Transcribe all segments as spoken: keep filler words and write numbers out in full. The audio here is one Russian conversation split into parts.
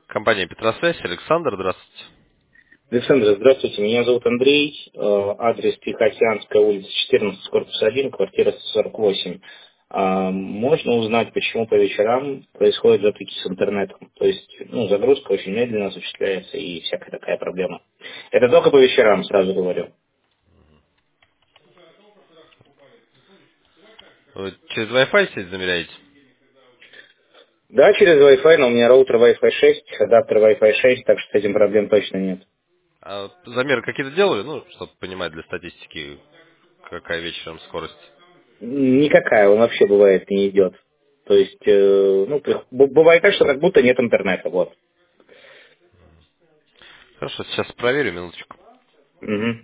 Компания Петросвязь, Александр, здравствуйте. Александр, здравствуйте. Меня зовут Андрей. Э, Адрес Тихоокеанская улица четырнадцать, корпус один, квартира сто сорок восемь. А, Можно узнать, почему по вечерам происходят затыки с интернетом? То есть, ну, загрузка очень медленно осуществляется и всякая такая проблема. Это только по вечерам, сразу говорю. Вы через Wi-Fi сеть замеряете? Да, через Wi-Fi, но у меня роутер Wi-Fi шесть, адаптер Wi-Fi шесть, так что с этим проблем точно нет. А вот замеры какие-то делали, ну, чтобы понимать для статистики, какая вечером скорость? Никакая, он вообще бывает не идет. То есть, э, ну, при- б- бывает так, что как будто нет интернета, вот. Хорошо, сейчас проверю, минуточку. Мгм.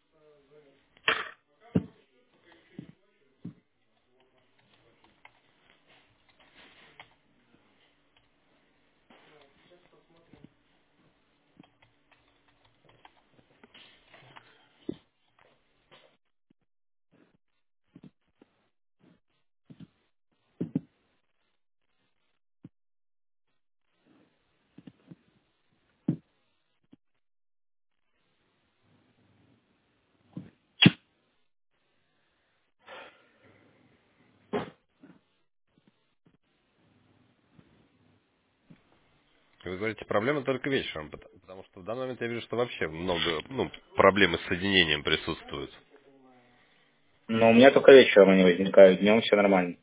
Вы говорите, проблема только вечером, пот- потому что в данный момент я вижу, что вообще много, ну, проблемы с соединением присутствуют. Но у меня только вечером они возникают, днем все нормально.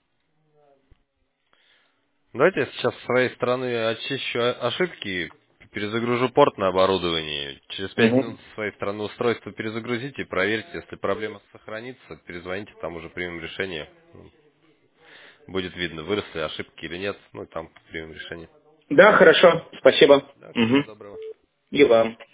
Давайте я сейчас с своей стороны очищу о- ошибки, перезагружу порт на оборудовании. Через пять минут Мгм. с своей стороны устройство перезагрузите и проверьте. Если проблема сохранится, перезвоните, там уже примем решение. Будет видно, выросли ошибки или нет. Ну, и там примем решение. Да, хорошо, спасибо. Да, всего Мгм. доброго. И вам.